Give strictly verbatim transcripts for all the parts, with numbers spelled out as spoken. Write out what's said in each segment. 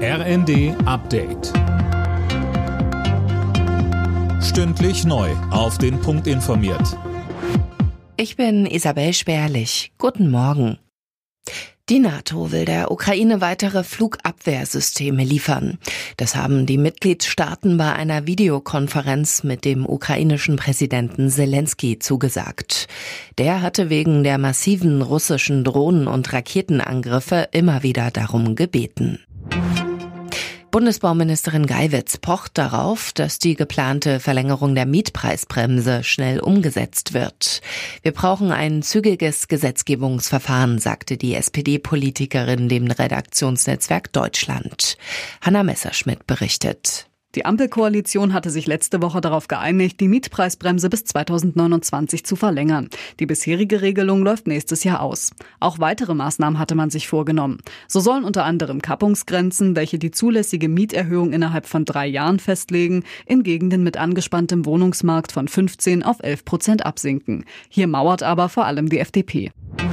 R N D Update. Stündlich neu auf den Punkt informiert. Ich bin Isabel Sperlich. Guten Morgen. Die NATO will der Ukraine weitere Flugabwehrsysteme liefern. Das haben die Mitgliedstaaten bei einer Videokonferenz mit dem ukrainischen Präsidenten Selenskyj zugesagt. Der hatte wegen der massiven russischen Drohnen- und Raketenangriffe immer wieder darum gebeten. Bundesbauministerin Geiwitz pocht darauf, dass die geplante Verlängerung der Mietpreisbremse schnell umgesetzt wird. Wir brauchen ein zügiges Gesetzgebungsverfahren, sagte die S P D-Politikerin dem Redaktionsnetzwerk Deutschland. Hanna Messerschmidt berichtet. Die Ampelkoalition hatte sich letzte Woche darauf geeinigt, die Mietpreisbremse bis zweitausendneunundzwanzig zu verlängern. Die bisherige Regelung läuft nächstes Jahr aus. Auch weitere Maßnahmen hatte man sich vorgenommen. So sollen unter anderem Kappungsgrenzen, welche die zulässige Mieterhöhung innerhalb von drei Jahren festlegen, in Gegenden mit angespanntem Wohnungsmarkt von fünfzehn auf elf Prozent absinken. Hier mauert aber vor allem die F D P.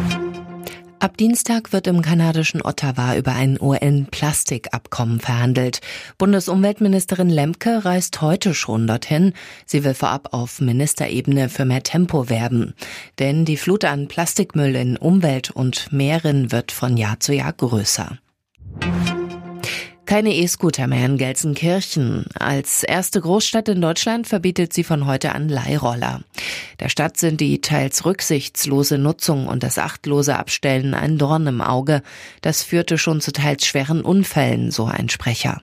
Ab Dienstag wird im kanadischen Ottawa über ein U N-Plastikabkommen verhandelt. Bundesumweltministerin Lemke reist heute schon dorthin. Sie will vorab auf Ministerebene für mehr Tempo werben. Denn die Flut an Plastikmüll in Umwelt und Meeren wird von Jahr zu Jahr größer. Keine E-Scooter mehr in Gelsenkirchen. Als erste Großstadt in Deutschland verbietet sie von heute an Leihroller. Der Stadt sind die teils rücksichtslose Nutzung und das achtlose Abstellen ein Dorn im Auge. Das führte schon zu teils schweren Unfällen, so ein Sprecher.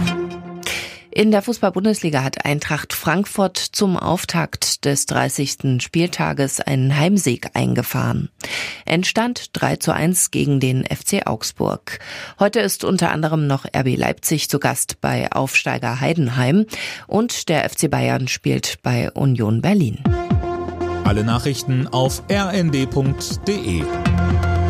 In der Fußball-Bundesliga hat Eintracht Frankfurt zum Auftakt des dreißigsten Spieltages einen Heimsieg eingefahren. Endstand drei zu eins gegen den F C Augsburg. Heute ist unter anderem noch R B Leipzig zu Gast bei Aufsteiger Heidenheim und der F C Bayern spielt bei Union Berlin. Alle Nachrichten auf r n d punkt d e.